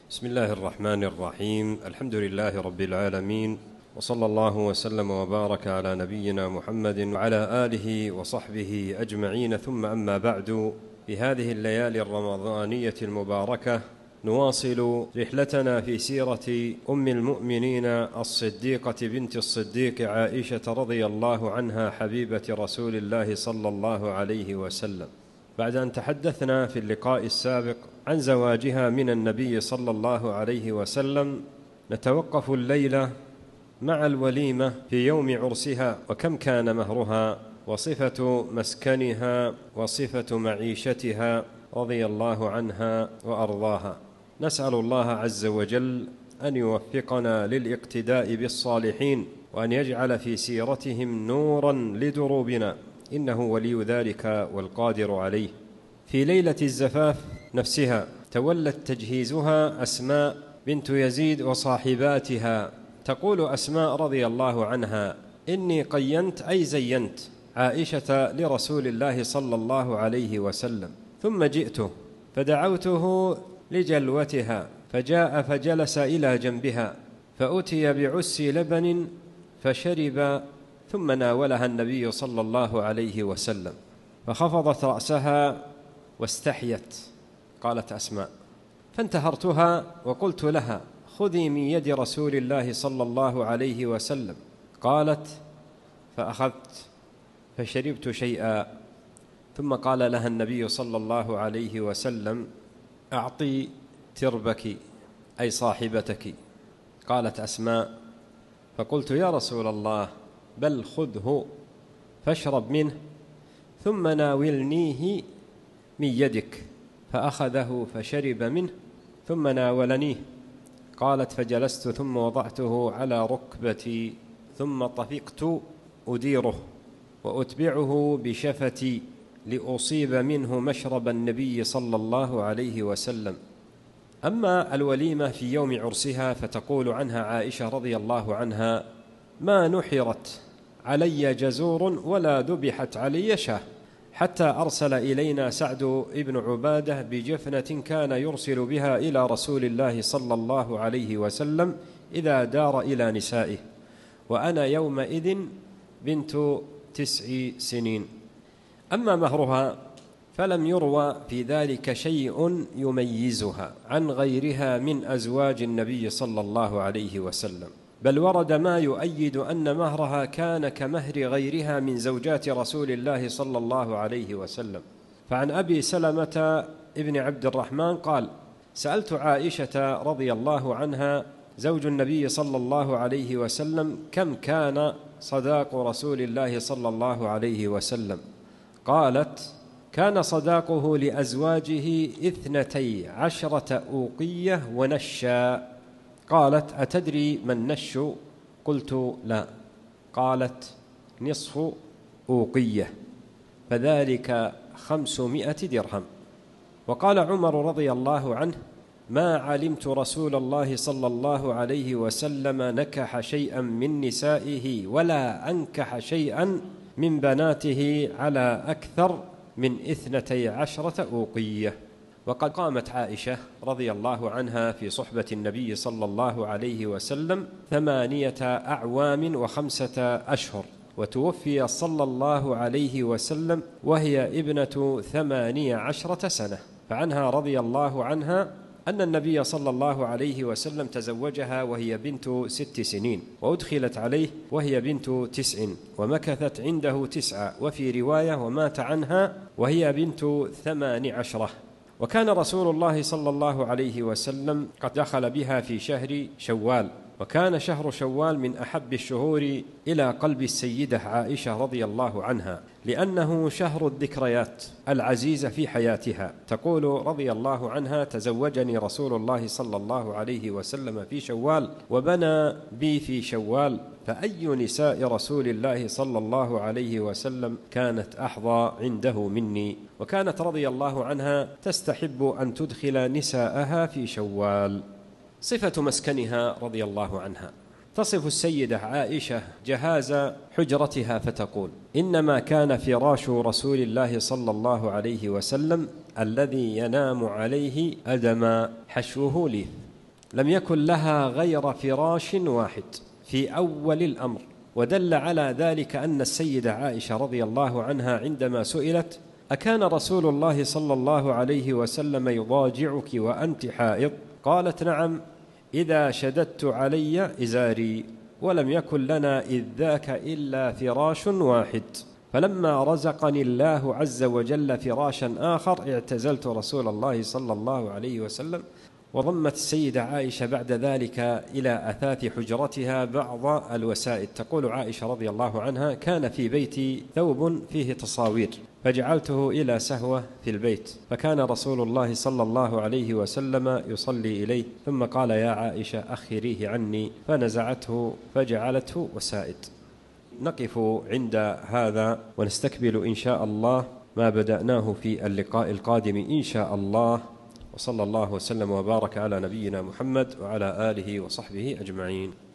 بسم الله الرحمن الرحيم. الحمد لله رب العالمين، وصلى الله وسلم وبارك على نبينا محمد وعلى آله وصحبه أجمعين، ثم أما بعد. في هذه الليالي الرمضانية المباركة نواصل رحلتنا في سيرة أم المؤمنين الصديقة بنت الصديق عائشة رضي الله عنها، حبيبة رسول الله صلى الله عليه وسلم. بعد أن تحدثنا في اللقاء السابق عن زواجها من النبي صلى الله عليه وسلم، نتوقف الليلة مع الوليمة في يوم عرسها، وكم كان مهرها، وصفة مسكنها، وصفة معيشتها رضي الله عنها وأرضاها. نسأل الله عز وجل أن يوفقنا للاقتداء بالصالحين، وأن يجعل في سيرتهم نورا لدروبنا، إنه ولي ذلك والقادر عليه. في ليلة الزفاف نفسها تولت تجهيزها أسماء بنت يزيد وصاحباتها. تقول أسماء رضي الله عنها: إني قينت أي زينت عائشة لرسول الله صلى الله عليه وسلم، ثم جئته فدعوته لجلوتها، فجاء فجلس إلى جنبها، فأتي بعس لبن فشرب، ثم ناولها النبي صلى الله عليه وسلم، فخفضت رأسها واستحيت. قالت أسماء: فانتهرتها وقلت لها: خذي من يد رسول الله صلى الله عليه وسلم. قالت: فأخذت فشربت شيئا، ثم قال لها النبي صلى الله عليه وسلم: أعطي تربك أي صاحبتك. قالت أسماء: فقلت: يا رسول الله، بل خذه فاشرب منه، ثم ناولنيه من يدك. فأخذه فشرب منه، ثم ناولنيه. قالت: فجلست ثم وضعته على ركبتي، ثم طفقت أديره وأتبعه بشفتي لأصيب منه مشرب النبي صلى الله عليه وسلم. أما الوليمة في يوم عرسها فتقول عنها عائشة رضي الله عنها: ما نحرت علي جزور ولا ذبحت علي شاه، حتى أرسل إلينا سعد بن عبادة بجفنة كان يرسل بها إلى رسول الله صلى الله عليه وسلم إذا دار إلى نسائه، وأنا يومئذ بنت 9 سنين. أما مهرها فلم يروى في ذلك شيء يميزها عن غيرها من أزواج النبي صلى الله عليه وسلم، بل ورد ما يؤيد أن مهرها كان كمهر غيرها من زوجات رسول الله صلى الله عليه وسلم. فعن أبي سلمة ابن عبد الرحمن قال: سألت عائشة رضي الله عنها زوج النبي صلى الله عليه وسلم كم كان صداق رسول الله صلى الله عليه وسلم. قالت: كان صداقه لأزواجه 12 أوقية ونشا. قالت: أتدري ما النش؟ قلت: لا. قالت: نصف أوقية، فذلك 500 درهم. وقال عمر رضي الله عنه: ما علمت رسول الله صلى الله عليه وسلم نكح شيئا من نسائه ولا أنكح شيئا من بناته على أكثر من 12 أوقية. وقد قامت عائشة رضي الله عنها في صحبة النبي صلى الله عليه وسلم 8 أعوام و5 أشهر، وتوفي صلى الله عليه وسلم وهي ابنة 18 سنة. فعنها رضي الله عنها أن النبي صلى الله عليه وسلم تزوجها وهي بنت 6 سنين، وأدخلت عليه وهي بنت 9، ومكثت عنده 9، وفي رواية ومات عنها وهي بنت 18. وكان رسول الله صلى الله عليه وسلم قد دخل بها في شهر شوال، وكان شهر شوال من أحب الشهور إلى قلب السيدة عائشة رضي الله عنها، لأنه شهر الذكريات العزيزة في حياتها. تقول رضي الله عنها: تزوجني رسول الله صلى الله عليه وسلم في شوال، وبنى بي في شوال، فأي نساء رسول الله صلى الله عليه وسلم كانت أحظى عنده مني. وكانت رضي الله عنها تستحب أن تدخل نساءها في شوال. صفة مسكنها رضي الله عنها: تصف السيدة عائشة جهاز حجرتها فتقول: إنما كان فراش رسول الله صلى الله عليه وسلم الذي ينام عليه أدم حشوه ليف. لم يكن لها غير فراش واحد في أول الأمر. ودل على ذلك أن السيدة عائشة رضي الله عنها عندما سئلت: أكان رسول الله صلى الله عليه وسلم يضاجعك وأنت حائض؟ قالت: نعم، إذا شددت علي إزاري، ولم يكن لنا إذ ذاك إلا فراش واحد، فلما رزقني الله عز وجل فراشا آخر اعتزلت رسول الله صلى الله عليه وسلم. وضمت السيدة عائشة بعد ذلك إلى أثاث حجرتها بعض الوسائد. تقول عائشة رضي الله عنها: كان في بيتي ثوب فيه تصاوير فجعلته إلى سهوة في البيت، فكان رسول الله صلى الله عليه وسلم يصلي إليه، ثم قال: يا عائشة أخريه عني، فنزعته فجعلته وسائد. نقف عند هذا ونستكمل إن شاء الله ما بدأناه في اللقاء القادم إن شاء الله. وصلى الله وسلم وبارك على نبينا محمد وعلى آله وصحبه أجمعين.